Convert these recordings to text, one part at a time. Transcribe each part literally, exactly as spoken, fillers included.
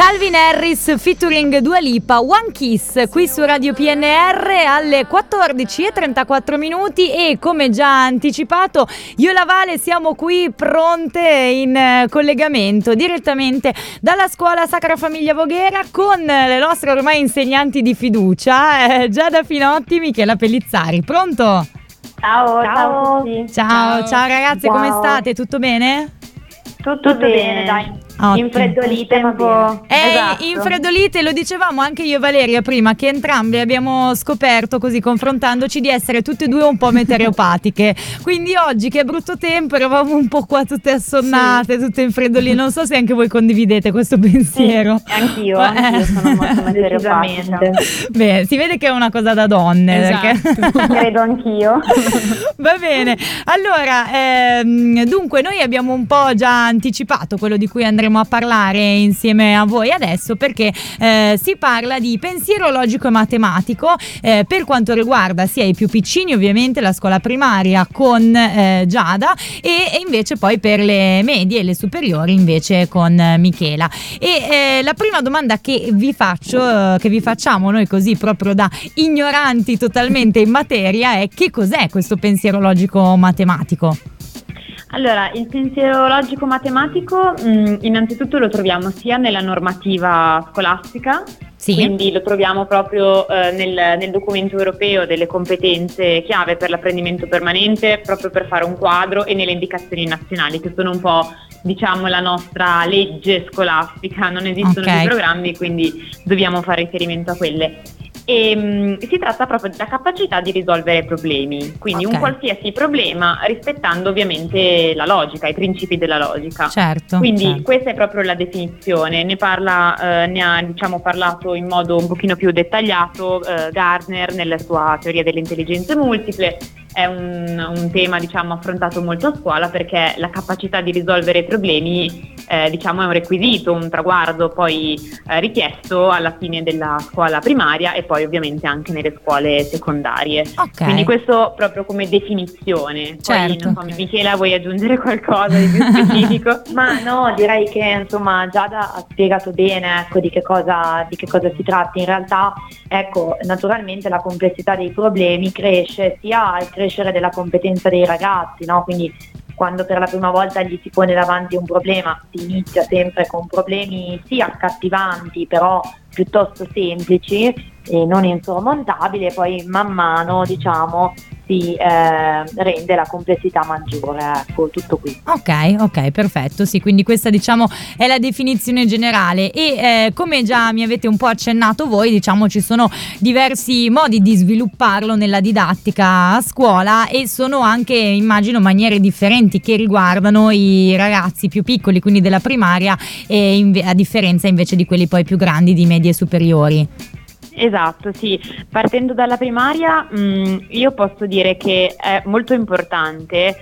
Calvin Harris featuring Dua Lipa, One Kiss, qui su Radio P N R alle quattordici e trentaquattro minuti, e come già anticipato io e la Vale siamo qui pronte in collegamento direttamente dalla scuola Sacra Famiglia Voghera con le nostre ormai insegnanti di fiducia, eh, Giada Finotti, Michela Pellizzari. Pronto? Ciao, ciao, ciao a tutti. Ciao, ciao, ciao ragazze, ciao. Come state? Tutto bene? Tutto, Tutto bene, bene, dai. Ottimo. Infreddolite un po'. Eh, esatto. Infreddolite, lo dicevamo anche io e Valeria prima, che entrambe abbiamo scoperto, così confrontandoci, di essere tutte e due un po' meteoropatiche. Quindi oggi, che è brutto tempo, eravamo un po' qua tutte assonnate, sì. tutte infreddolite. Non so se anche voi condividete questo pensiero. Sì, anch'io, anch'io eh. sono molto meteoropatica. Beh, si vede che è una cosa da donne. Esatto. Perché... credo anch'io. Va bene. Allora, ehm, dunque, noi abbiamo un po' già anticipato quello di cui andremo a parlare insieme a voi adesso, perché eh, si parla di pensiero logico e matematico eh, per quanto riguarda sia i più piccini, ovviamente la scuola primaria con eh, Giada, e, e invece poi per le medie e le superiori invece con eh, Michela. E eh, la prima domanda che vi faccio, eh, che vi facciamo noi così proprio da ignoranti totalmente in materia, è: che cos'è questo pensiero logico matematico? Allora, il pensiero logico-matematico mh, innanzitutto lo troviamo sia nella normativa scolastica, sì. Quindi lo troviamo proprio eh, nel, nel documento europeo delle competenze chiave per l'apprendimento permanente, proprio per fare un quadro, e nelle indicazioni nazionali, che sono un po', diciamo, la nostra legge scolastica. Non esistono okay. dei programmi, quindi dobbiamo fare riferimento a quelle. E mh, si tratta proprio della capacità di risolvere problemi, quindi okay. un qualsiasi problema rispettando ovviamente la logica, i principi della logica. Certo. Quindi certo. questa è proprio la definizione. Ne parla, eh, ne ha diciamo parlato in modo un pochino più dettagliato eh, Gardner nella sua teoria delle intelligenze multiple. È un, un tema, diciamo, affrontato molto a scuola, perché la capacità di risolvere problemi eh, diciamo è un requisito, un traguardo poi eh, richiesto alla fine della scuola primaria e poi ovviamente anche nelle scuole secondarie. Okay. Quindi questo proprio come definizione. Certo. Poi non so, Michela, vuoi aggiungere qualcosa di più specifico? Ma no, direi che insomma Giada ha spiegato bene, ecco, di che cosa di che cosa si tratta. In realtà, ecco, naturalmente la complessità dei problemi cresce sia al crescere della competenza dei ragazzi, no? Quindi quando per la prima volta gli si pone davanti un problema, si inizia sempre con problemi sì accattivanti, però piuttosto semplici e non insormontabili, e poi man mano, diciamo, si eh, rende la complessità maggiore, ecco, tutto qui. Ok, ok, perfetto, sì, quindi questa, diciamo, è la definizione generale, e eh, come già mi avete un po' accennato voi, diciamo, ci sono diversi modi di svilupparlo nella didattica a scuola, e sono anche, immagino, maniere differenti che riguardano i ragazzi più piccoli, quindi della primaria, e inve- a differenza invece di quelli poi più grandi di medie superiori. Esatto, sì. Partendo dalla primaria, mh, io posso dire che è molto importante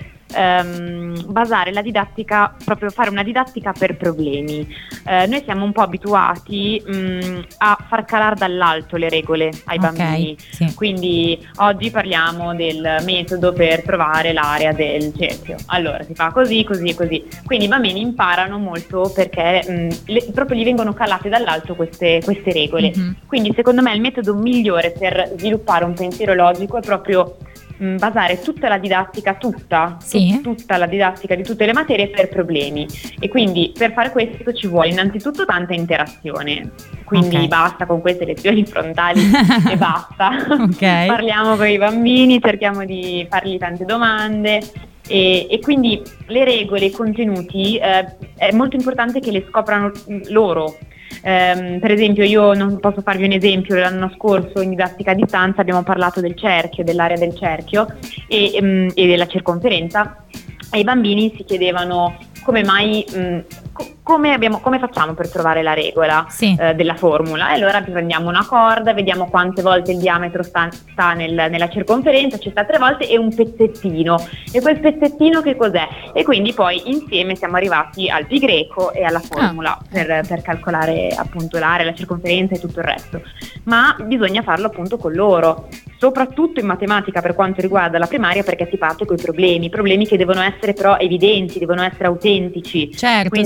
ehm, basare la didattica, proprio fare una didattica per problemi. Eh, noi siamo un po' abituati mh, a far calare dall'alto le regole ai okay, bambini, sì. Quindi oggi parliamo del metodo per trovare l'area del cerchio. Allora si fa così, così e così. Quindi i bambini imparano molto perché mh, le, proprio gli vengono calate dall'alto queste, queste regole. Mm-hmm. Quindi secondo me il metodo migliore per sviluppare un pensiero logico è proprio basare tutta la didattica, tutta, sì. tutta la didattica di tutte le materie per problemi, e quindi per fare questo ci vuole innanzitutto tanta interazione, quindi okay. basta con queste lezioni frontali e basta, okay. parliamo con i bambini, cerchiamo di fargli tante domande. E, e quindi le regole, i contenuti, eh, è molto importante che le scoprano loro. Um, per esempio, io non posso farvi un esempio, l'anno scorso in didattica a distanza abbiamo parlato del cerchio, dell'area del cerchio e, um, e della circonferenza, e i bambini si chiedevano come mai, mh, co- come, abbiamo, come facciamo per trovare la regola sì. eh, della formula, e allora prendiamo una corda, vediamo quante volte il diametro sta, sta nel, nella circonferenza, ci sta tre volte, e un pezzettino, e quel pezzettino che cos'è? E quindi poi insieme siamo arrivati al pi greco e alla formula ah. per, per calcolare appunto l'area, la circonferenza e tutto il resto, ma bisogna farlo appunto con loro, soprattutto in matematica per quanto riguarda la primaria, perché si parte con i problemi, problemi che devono essere però evidenti, devono essere autentici. Certo, quindi, sì, perché eh,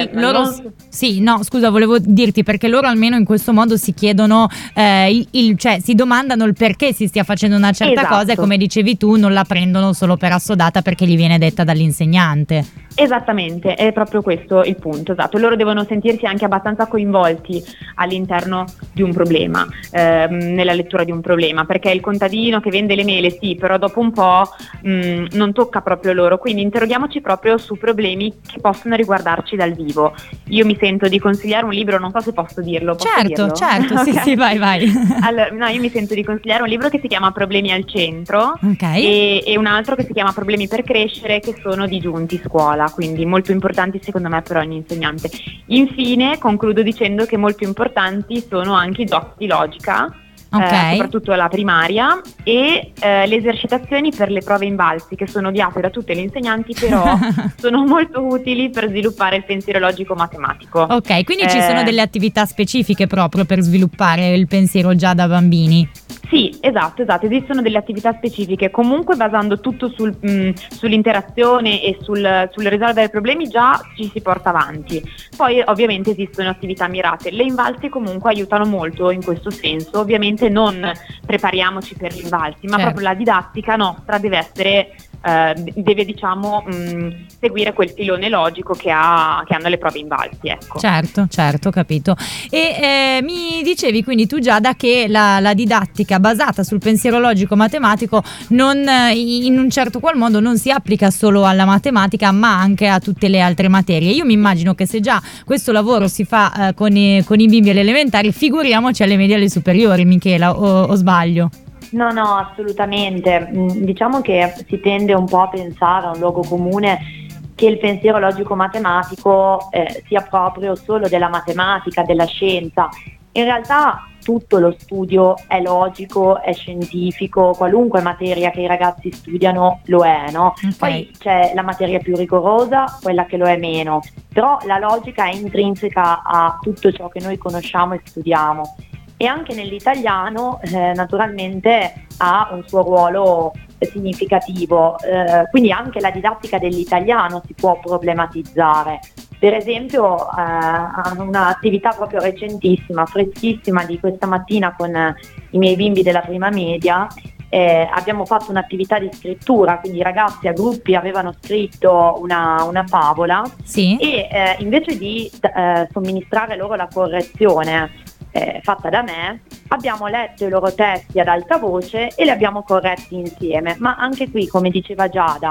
certo, loro non... sì, no, scusa, volevo dirti perché loro almeno in questo modo si chiedono eh, il, il, cioè si domandano il perché si stia facendo una certa esatto. cosa, e come dicevi tu non la prendono solo per assodata perché gli viene detta dall'insegnante. Esattamente, è proprio questo il punto, esatto. Loro devono sentirsi anche abbastanza coinvolti all'interno di un problema, ehm, nella lettura di un problema, perché il contadino che vende le mele sì, però dopo un po' mh, non tocca proprio loro, quindi interroghiamoci proprio su problemi che possono riguardarci dal vivo. Io mi sento di consigliare un libro, non so se posso dirlo. Posso certo, dirlo? certo, Okay. sì, sì, vai, vai. Allora, no, io mi sento di consigliare un libro che si chiama Problemi al centro, okay. e, e un altro che si chiama Problemi per crescere, che sono di Giunti Scuola, quindi molto importanti secondo me per ogni insegnante. Infine concludo dicendo che molto importanti sono anche i giochi di logica, okay. eh, soprattutto la primaria, e eh, le esercitazioni per le prove invalsi, che sono odiate da tutte le insegnanti, però sono molto utili per sviluppare il pensiero logico matematico. Ok, quindi eh, ci sono delle attività specifiche proprio per sviluppare il pensiero già da bambini? Sì, esatto, esatto, esistono delle attività specifiche, comunque basando tutto sul, mh, sull'interazione e sul, sul risolvere problemi già ci si porta avanti. Poi ovviamente esistono attività mirate, le invalsi comunque aiutano molto in questo senso, ovviamente non prepariamoci per gli invalsi, ma certo. proprio la didattica nostra deve essere, eh, deve diciamo mh, seguire quel filone logico che, ha, che hanno le prove invalsi, ecco. Certo, certo, capito. E eh, mi dicevi quindi tu Giada che la, la didattica basata sul pensiero logico matematico non, in un certo qual modo non si applica solo alla matematica ma anche a tutte le altre materie. Io mi immagino che se già questo lavoro si fa eh, con, i, con i bimbi alle elementari, figuriamoci alle medie e alle superiori, Michela, o, o sbaglio? No, no, assolutamente. Diciamo che si tende un po' a pensare a un luogo comune che il pensiero logico-matematico eh, sia proprio solo della matematica, della scienza. In realtà tutto lo studio è logico, è scientifico, qualunque materia che i ragazzi studiano lo è, no? Okay. Poi c'è la materia più rigorosa, quella che lo è meno, però la logica è intrinseca a tutto ciò che noi conosciamo e studiamo. E anche nell'italiano eh, naturalmente ha un suo ruolo significativo, eh, quindi anche la didattica dell'italiano si può problematizzare. Per esempio eh, un'attività proprio recentissima, freschissima di questa mattina con eh, i miei bimbi della prima media, eh, abbiamo fatto un'attività di scrittura, quindi i ragazzi a gruppi avevano scritto una, una favola, sì. e eh, invece di eh, somministrare loro la correzione Eh, fatta da me, abbiamo letto i loro testi ad alta voce e li abbiamo corretti insieme. Ma anche qui, come diceva Giada,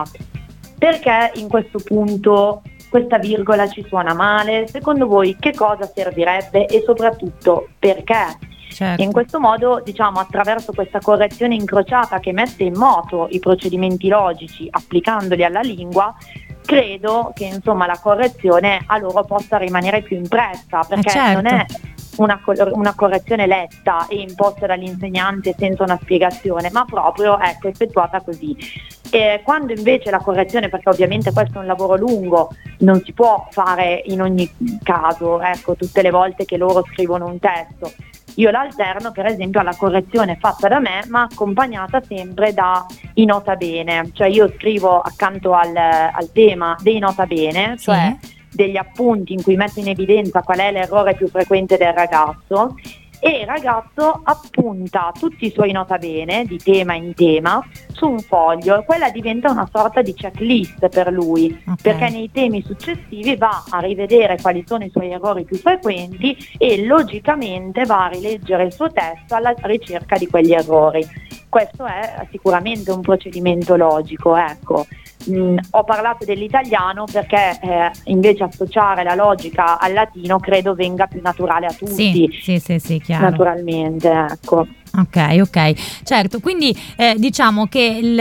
perché in questo punto questa virgola ci suona male? Secondo voi che cosa servirebbe e soprattutto perché? Certo. E in questo modo, diciamo, attraverso questa correzione incrociata che mette in moto i procedimenti logici applicandoli alla lingua, credo che insomma la correzione a loro possa rimanere più impressa, perché eh certo. non è Una, una correzione letta e imposta dall'insegnante senza una spiegazione, ma proprio ecco, effettuata così. E quando invece la correzione, perché ovviamente questo è un lavoro lungo, non si può fare in ogni caso, ecco, tutte le volte che loro scrivono un testo, io l'alterno per esempio alla correzione fatta da me ma accompagnata sempre da i nota bene, cioè io scrivo accanto al, al tema dei nota bene, sì. cioè degli appunti in cui metto in evidenza qual è l'errore più frequente del ragazzo, e il ragazzo appunta tutti i suoi nota bene di tema in tema su un foglio e quella diventa una sorta di checklist per lui, okay. perché nei temi successivi va a rivedere quali sono i suoi errori più frequenti e logicamente va a rileggere il suo testo alla ricerca di quegli errori. Questo è sicuramente un procedimento logico, ecco. Mm, ho parlato dell'italiano perché eh, invece associare la logica al latino credo venga più naturale a tutti. Sì, sì, sì, sì, chiaro. Naturalmente, ecco. Ok, ok, certo, quindi eh, diciamo che il,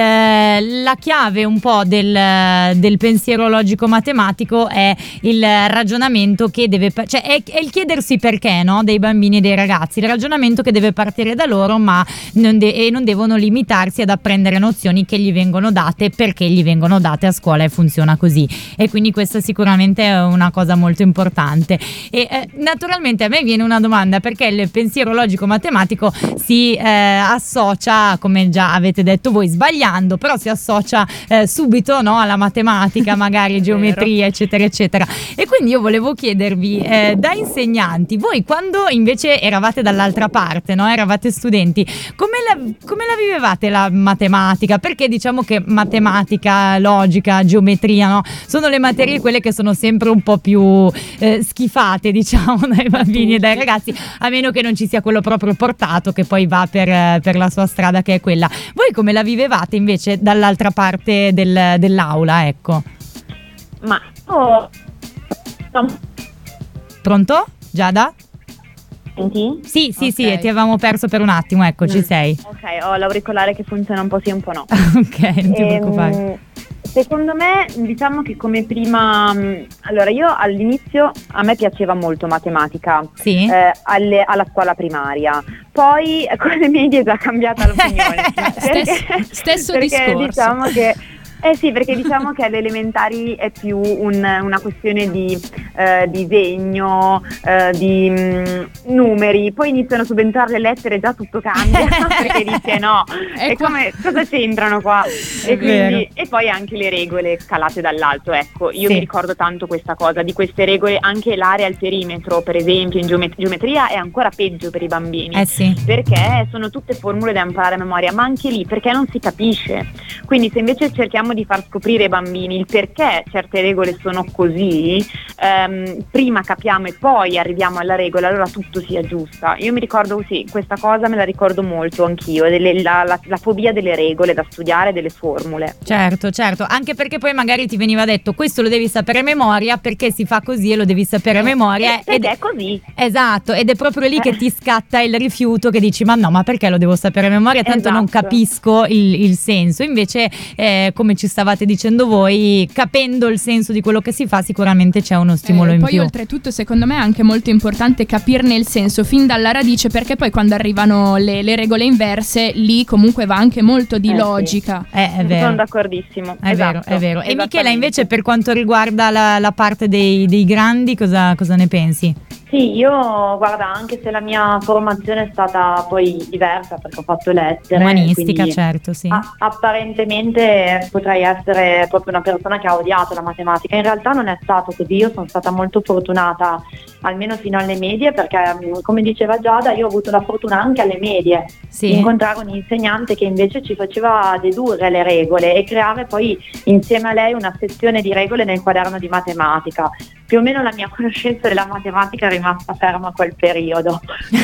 la chiave un po' del, del pensiero logico-matematico è il ragionamento che deve, cioè è, è il chiedersi perché, no, dei bambini e dei ragazzi, il ragionamento che deve partire da loro, ma non de- e non devono limitarsi ad apprendere nozioni che gli vengono date perché gli vengono date a scuola e funziona così, e quindi questa sicuramente è una cosa molto importante. E eh, naturalmente a me viene una domanda, perché il pensiero logico-matematico si si eh, associa, come già avete detto voi, sbagliando, però si associa eh, subito, no, alla matematica, magari geometria, eccetera, eccetera. E quindi io volevo chiedervi, eh, da insegnanti, voi quando invece eravate dall'altra parte, no, eravate studenti, come la, come la vivevate la matematica? Perché diciamo che matematica, logica, geometria, no, sono le materie quelle che sono sempre un po' più eh, schifate, diciamo, dai bambini e dai ragazzi, a meno che non ci sia quello proprio portato che poi va per, per la sua strada, che è quella. Voi come la vivevate invece dall'altra parte del, dell'aula, ecco? Ma oh. Pronto? Giada? Senti? Sì, sì, okay. sì, ti avevamo perso per un attimo, ecco, ci sei. Ok, ho l'auricolare che funziona un po' sì, un po' no. Ok, non ti ehm, preoccupare. Secondo me, diciamo che come prima, allora io all'inizio a me piaceva molto matematica, sì? eh, alle, alla scuola primaria, poi con le medie è già cambiata l'opinione. perché, stesso stesso perché discorso. Diciamo che Eh sì, perché diciamo che alle elementari è più un, una questione di eh, disegno, eh, di mh, numeri, poi iniziano a subentrare le lettere e già tutto cambia, perché dice no, È e qua- come, cosa c'entrano qua? E, quindi, e poi anche le regole calate dall'alto, ecco, io Sì. mi ricordo tanto questa cosa, di queste regole, anche l'area al perimetro, per esempio, in geomet- geometria è ancora peggio per i bambini. Eh sì. Perché sono tutte formule da imparare a memoria, ma anche lì perché non si capisce. Quindi se invece cerchiamo di far scoprire ai bambini il perché certe regole sono così, ehm, prima capiamo e poi arriviamo alla regola, allora tutto si aggiusta. Io mi ricordo, sì, questa cosa me la ricordo molto anch'io, delle, la, la, la fobia delle regole da studiare, delle formule. Certo, certo, anche perché poi magari ti veniva detto questo lo devi sapere a memoria perché si fa così e lo devi sapere a memoria. Eh, ed ed è così. Esatto, ed è proprio lì che ti scatta il rifiuto, che dici ma no, ma perché lo devo sapere a memoria, tanto non Esatto. capisco il, il senso. Invece eh, come ci stavate dicendo voi, capendo il senso di quello che si fa sicuramente c'è uno stimolo Eh, in poi più. oltretutto secondo me è anche molto importante capirne il senso fin dalla radice, perché poi quando arrivano le, le regole inverse lì comunque va anche molto di Eh, sì. logica. Eh, è vero. Sono d'accordissimo. È Esatto, vero, è vero. E Michela esattamente. invece per quanto riguarda la, la parte dei, dei grandi cosa, cosa ne pensi? Sì, io guarda, anche se la mia formazione è stata poi diversa perché ho fatto lettere, Umanistica, quindi certo, sì. a- apparentemente potrei essere proprio una persona che ha odiato la matematica. In realtà non è stato così, io sono stata molto fortunata almeno fino alle medie perché mh, come diceva Giada io ho avuto la fortuna anche alle medie Sì. di incontrare un insegnante che invece ci faceva dedurre le regole e creare poi insieme a lei una sezione di regole nel quaderno di matematica. Più o meno la mia conoscenza della matematica è rimasta ferma a quel periodo.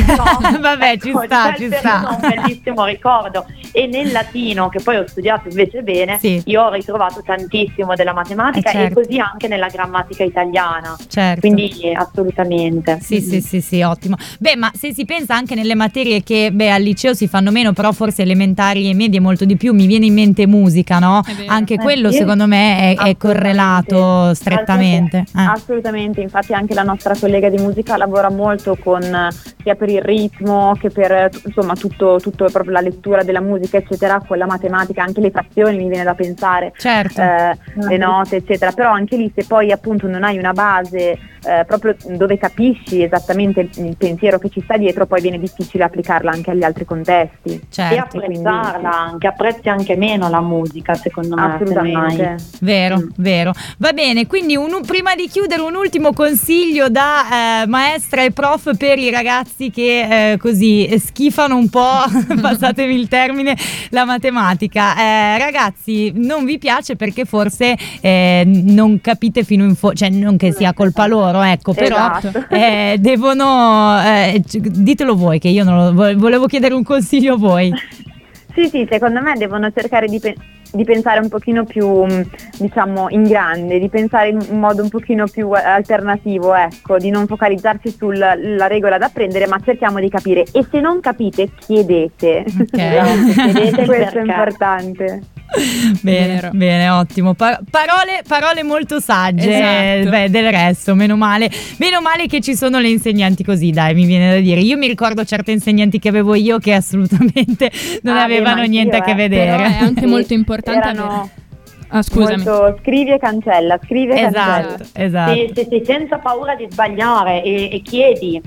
No, Vabbè, ci ecco, sta, quel ci periodo sta. è un bellissimo ricordo. E nel latino, che poi ho studiato invece bene, Sì. io ho ritrovato tantissimo della matematica Eh, certo. e così anche nella grammatica italiana. Certo. Quindi eh, assolutamente. Sì, sì, sì, sì, ottimo. Beh, ma se si pensa anche nelle materie che beh, al liceo si fanno meno, però forse elementari e medie molto di più, mi viene in mente musica, no? È vero. Anche Eh, quello sì. secondo me è, è Assolutamente. correlato strettamente. Eh. Assolutamente, infatti anche la nostra collega di musica lavora molto con eh, sia per il ritmo che per eh, t- insomma tutto, tutto proprio la lettura della musica eccetera, con la matematica, anche le frazioni mi viene da pensare, Certo. eh, le note eccetera, però anche lì se poi appunto non hai una base eh, proprio dove capisci esattamente il, il pensiero che ci sta dietro, poi viene difficile applicarla anche agli altri contesti. E Certo. apprezzarla anche, apprezzi anche meno la musica secondo me. se non hai- Assolutamente. Vero, Mm. vero. Va bene, quindi un- prima di chiudere un ultimo consiglio da eh, maestra e prof per i ragazzi che eh, così eh, schifano un po', passatemi il termine, la matematica. Eh, ragazzi, non vi piace perché forse eh, non capite fino in fondo, cioè non che sia colpa loro, ecco, però Esatto. eh, devono, eh, c- ditelo voi che io non lo, vo- volevo chiedere un consiglio a voi. Sì, sì, secondo me devono cercare di, pe- di pensare un pochino più, mh, diciamo, in grande, di pensare in un modo un pochino più eh, alternativo, ecco, di non focalizzarsi sulla la regola da apprendere, ma cerchiamo di capire. E se non capite, chiedete. Ok. Chiedete Questo perché. è importante. Bene, Vero. bene, ottimo. Pa- parole, parole molto sagge. Esatto. Beh, del resto, meno male, meno male che ci sono le insegnanti così, dai, mi viene da dire. Io mi ricordo certe insegnanti che avevo io che assolutamente non Ah, beh, avevano ma niente a anch'io, che eh. vedere. Però è anche Sì, molto importante erano avere... Ah, scusami. molto scrivi e cancella, scrivi e cancella. Esatto, esatto. Sì, sì, sì, senza paura di sbagliare e, e chiedi.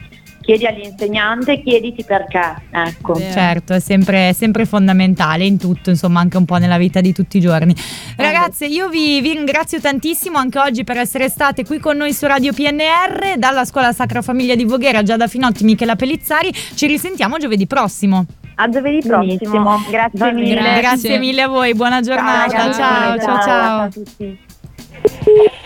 chiedi all'insegnante, chiediti perché, ecco. Eh, certo, è sempre, è sempre fondamentale in tutto, insomma, anche un po' nella vita di tutti i giorni. Ragazze, io vi, vi ringrazio tantissimo anche oggi per essere state qui con noi su Radio P N R, dalla Scuola Sacra Famiglia di Voghera, Giada Finotti, Michela Pellizzari. Ci risentiamo giovedì prossimo. A giovedì Benissimo. prossimo. Grazie Va mille. bene. Grazie mille a voi, buona giornata. ragazzi, ciao, ciao, ciao. ciao a tutti.